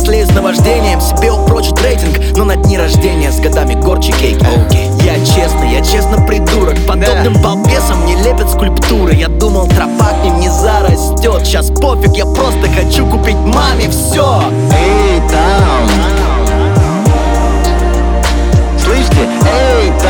взрослею с наваждением, себе упрочить рейтинг, но на дни рождения с годами горчи кейки. Я честно придурок. Подобным балбесам не лепят скульптуры. Я думал, тропа к ним не зарастет. Сейчас пофиг, я просто хочу купить маме все. Эй, там! Слышите? Эй, там!